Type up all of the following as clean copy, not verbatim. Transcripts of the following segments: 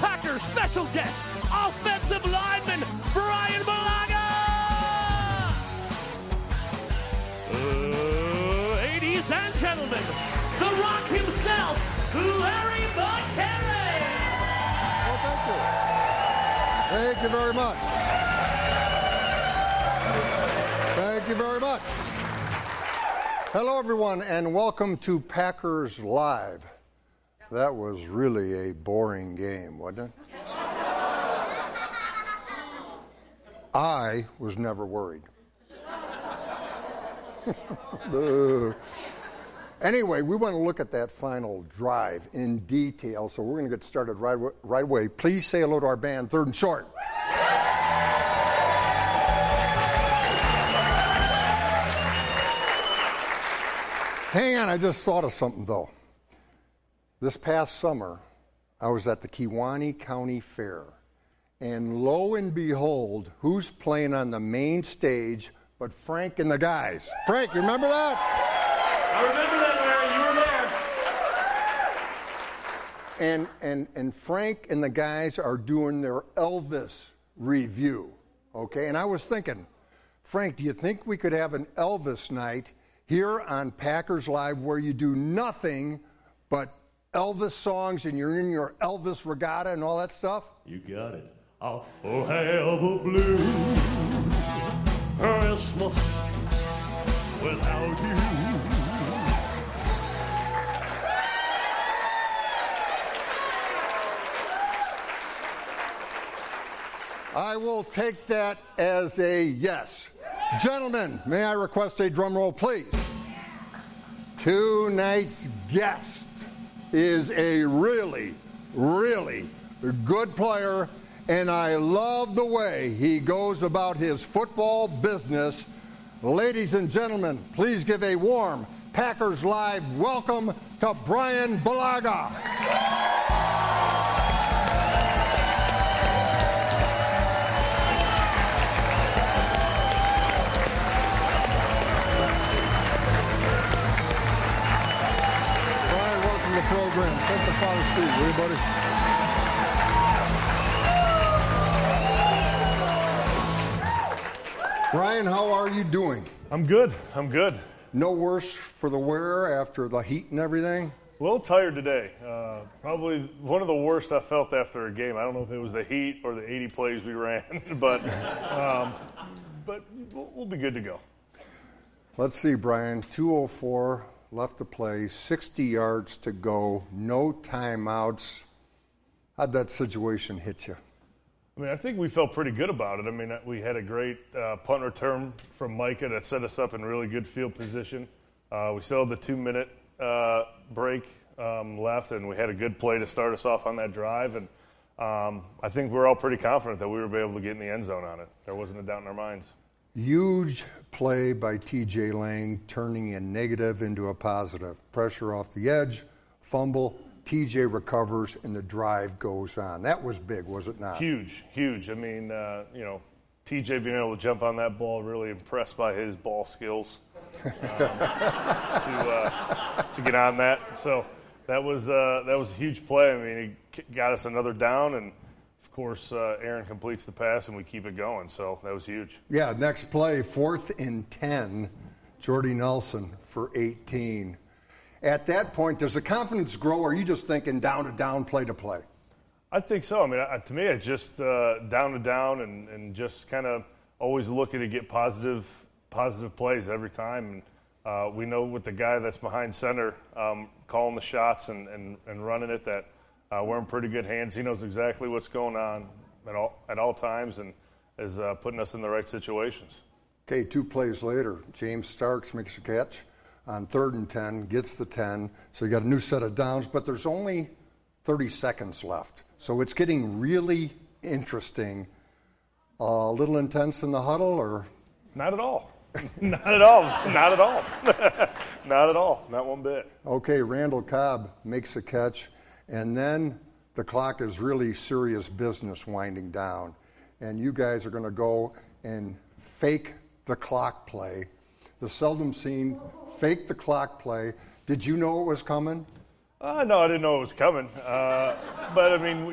Packers special guest, offensive lineman Brian Bulaga. Ladies and gentlemen, the Rock himself, Larry McCarry. Well, thank you. Thank you very much. Thank you very much. Hello, everyone, and welcome to Packers Live. That was really a boring game, wasn't it? I was never worried. Anyway, we want to look at that final drive in detail, so we're going to get started right away. Please say hello to our band, Third and Short. Hang on, I just thought of something, though. This past summer, I was at the Kewaunee County Fair, and lo and behold, who's playing on the main stage but Frank and the guys? Frank, you remember that? I remember that, Larry. You were there. And Frank and the guys are doing their Elvis review, okay? And I was thinking, Frank, do you think we could have an Elvis night here on Packers Live where you do nothing but Elvis songs and you're in your Elvis regatta and all that stuff? You got it. I'll have a blue Christmas without you. I will take that as a yes. Gentlemen, may I request a drum roll, please? Tonight's guest is a really, really good player, and I love the way he goes about his football business. Ladies and gentlemen, please give a warm Packers Live welcome to Brian Bulaga. Program. Take the father's seat, will you, buddy? Brian, how are you doing? I'm good. No worse for the wear after the heat and everything? A little tired today. Probably one of the worst I felt after a game. I don't know if it was the heat or the 80 plays we ran, but we'll be good to go. Let's see, Brian. 2:04 left to play, 60 yards to go, no timeouts. How'd that situation hit you? I mean, I think we felt pretty good about it. I mean, we had a great punt return from Micah that set us up in really good field position. We still had the 2-minute break left, and we had a good play to start us off on that drive. And I think we're all pretty confident that we would be able to get in the end zone on it. There wasn't a doubt in our minds. Huge play by T.J. Lang, turning a negative into a positive. Pressure off the edge, fumble, T.J. recovers, and the drive goes on. That was big, was it not? Huge. I mean, T.J. being able to jump on that ball, really impressed by his ball skills to get on that. So that was a huge play. I mean, he got us another down, and of course, Aaron completes the pass, and we keep it going. So that was huge. Yeah, next play, 4th and 10, Jordy Nelson for 18. At that point, does the confidence grow, or are you just thinking down to down, play to play? I think so. I mean, to me, it's just down to down and just kind of always looking to get positive plays every time. And we know with the guy that's behind center calling the shots and running it that we're in pretty good hands. He knows exactly what's going on at all times and is putting us in the right situations. Okay, 2 plays later, James Starks makes a catch on 3rd and 10, gets the 10. So you got a new set of downs, but there's only 30 seconds left. So it's getting really interesting. A little intense in the huddle, or? Not at all. Not at all. Not at all. Not at all. Not one bit. Okay, Randall Cobb makes a catch. And then the clock is really serious business winding down. And you guys are going to go and fake the clock play. The seldom seen fake the clock play. Did you know it was coming? No, I didn't know it was coming. But, I mean,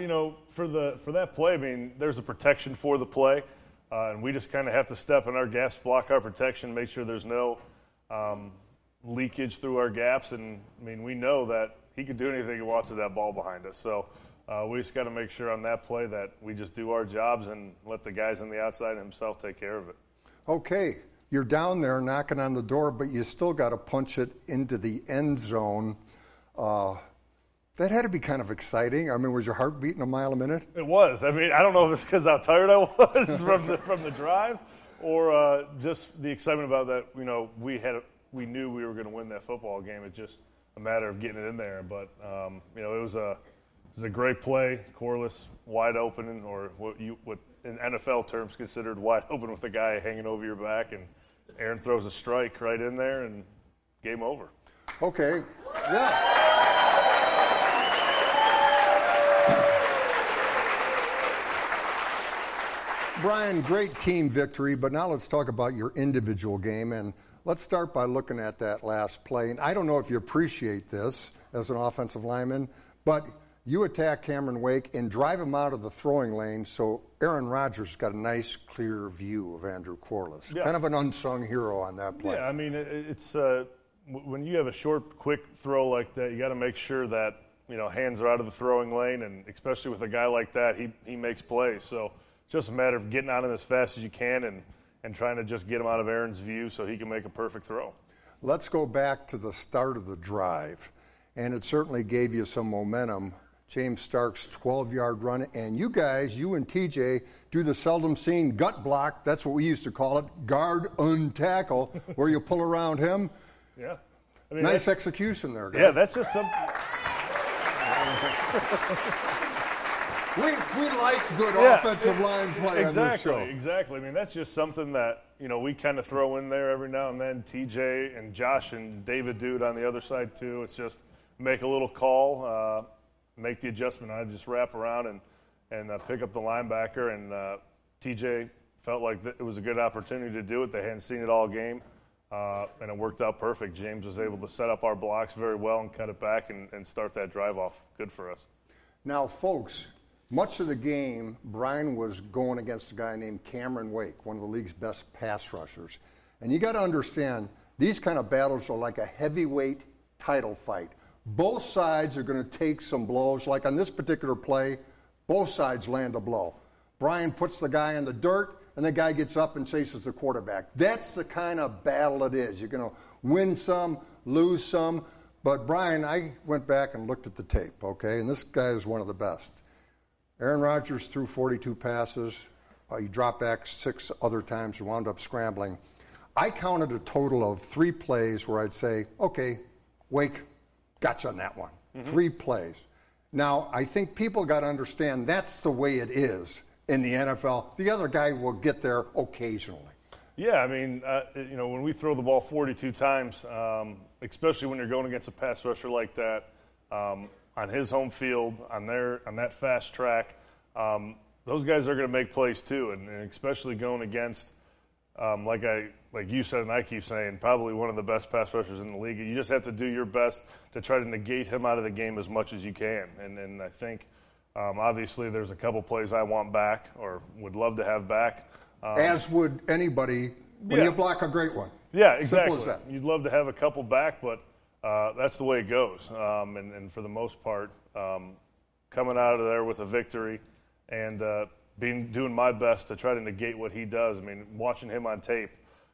for that play, I mean, there's a protection for the play, and we just kind of have to step in our gaps, block our protection, make sure there's no leakage through our gaps. And, I mean, we know that he could do anything he wants with that ball behind us. So we just got to make sure on that play that we just do our jobs and let the guys on the outside and himself take care of it. Okay, you're down there knocking on the door, but you still got to punch it into the end zone. That had to be kind of exciting. I mean, was your heart beating a mile a minute? It was. I mean, I don't know if it's because how tired I was from the drive, or just the excitement about that. You know, we knew we were going to win that football game. It's just a matter of getting it in there. But you know, it was a great play. Corliss wide open, or what in NFL terms considered wide open, with the guy hanging over your back, and Aaron throws a strike right in there, and game over. Okay, yeah. Brian, great team victory, but now let's talk about your individual game, and let's start by looking at that last play. And I don't know if you appreciate this as an offensive lineman, but you attack Cameron Wake and drive him out of the throwing lane, so Aaron Rodgers got a nice, clear view of Andrew Corliss. Yeah. Kind of an unsung hero on that play. Yeah, I mean, it's when you have a short, quick throw like that, you got to make sure that, you know, hands are out of the throwing lane, and especially with a guy like that, he makes plays. So it's just a matter of getting on him as fast as you can and trying to just get him out of Aaron's view so he can make a perfect throw. Let's go back to the start of the drive, and it certainly gave you some momentum. James Stark's 12-yard run, and you guys, you and TJ, do the seldom seen gut block. That's what we used to call it, guard untackle, where you pull around him. Yeah. I mean, nice execution there, guys. Yeah, that's just something. We like good offensive line play on this show. Exactly. I mean, that's just something that, you know, we kind of throw in there every now and then. TJ and Josh and David Dude on the other side, too. It's just make a little call, make the adjustment. I just wrap around and pick up the linebacker. And TJ felt like it was a good opportunity to do it. They hadn't seen it all game, and it worked out perfect. James was able to set up our blocks very well and cut it back and start that drive off good for us. Now, folks, much of the game, Brian was going against a guy named Cameron Wake, one of the league's best pass rushers. And you got to understand, these kind of battles are like a heavyweight title fight. Both sides are going to take some blows. Like on this particular play, both sides land a blow. Brian puts the guy in the dirt, and the guy gets up and chases the quarterback. That's the kind of battle it is. You're going to win some, lose some. But Brian, I went back and looked at the tape, okay, and this guy is one of the best. Aaron Rodgers threw 42 passes. He dropped back 6 other times and wound up scrambling. I counted a total of 3 plays where I'd say, okay, Wake, got you on that one. 3 plays. Now, I think people got to understand that's the way it is in the NFL. The other guy will get there occasionally. Yeah, I mean, you know, when we throw the ball 42 times, especially when you're going against a pass rusher like that, on his home field, on that fast track, those guys are going to make plays too, and especially going against, like you said and I keep saying, probably one of the best pass rushers in the league. You just have to do your best to try to negate him out of the game as much as you can. And I think, obviously, there's a couple plays I want back or would love to have back. As would anybody when you block a great one. Yeah, exactly. Simple as that. You'd love to have a couple back, but that's the way it goes. And for the most part, coming out of there with a victory and doing my best to try to negate what he does. I mean, watching him on tape,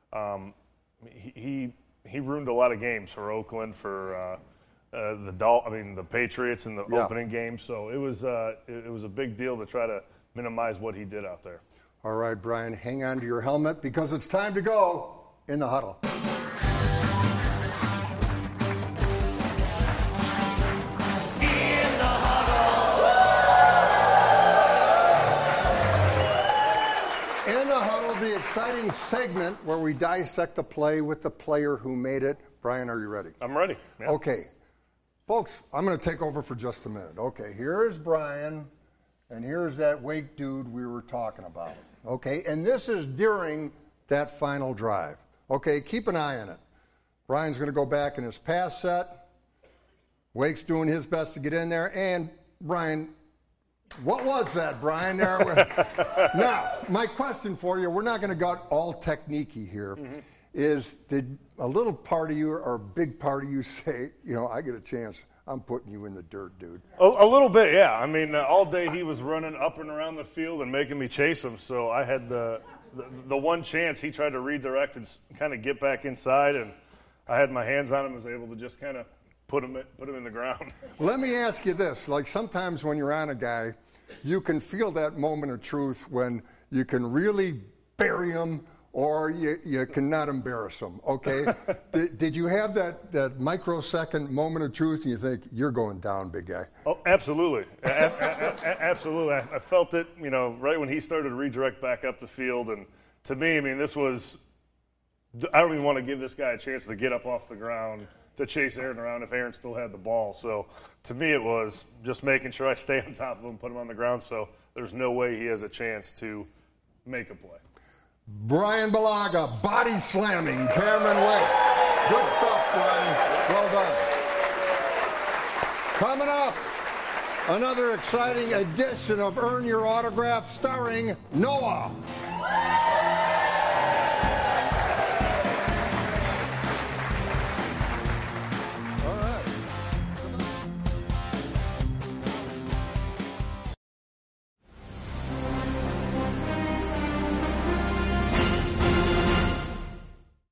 he ruined a lot of games for Oakland, for the Patriots in the opening game. So it was a big deal to try to minimize what he did out there. All right, Brian, hang on to your helmet because it's time to go in the huddle. Exciting segment where we dissect a play with the player who made it. Brian, are you ready? I'm ready. Yeah. Okay. Folks, I'm going to take over for just a minute. Okay, here's Brian, and here's that Wake dude we were talking about. Okay, and this is during that final drive. Okay, keep an eye on it. Brian's going to go back in his pass set. Wake's doing his best to get in there, and Brian, What was that, Brian? Now, my question for you, we're not going to go all technique-y here, is did a little part of you or a big part of you say, I get a chance, I'm putting you in the dirt, dude? A little bit, yeah. I mean, all day he was running up and around the field and making me chase him, so I had the one chance he tried to redirect and kind of get back inside, and I had my hands on him, was able to just kind of put him in the ground. Let me ask you this. Like sometimes when you're on a guy, you can feel that moment of truth when you can really bury him or you cannot embarrass him, okay? Did you have that microsecond moment of truth and you think, you're going down, big guy? Oh, absolutely. Absolutely. I felt it, right when he started to redirect back up the field. And to me, I mean, this was – I don't even want to give this guy a chance to get up off the ground to chase Aaron around if Aaron still had the ball. So to me it was just making sure I stay on top of him, put him on the ground so there's no way he has a chance to make a play. Brian Bulaga, body slamming Cameron Wake. Good stuff, Brian. Well done. Coming up, another exciting edition of Earn Your Autograph starring Noah.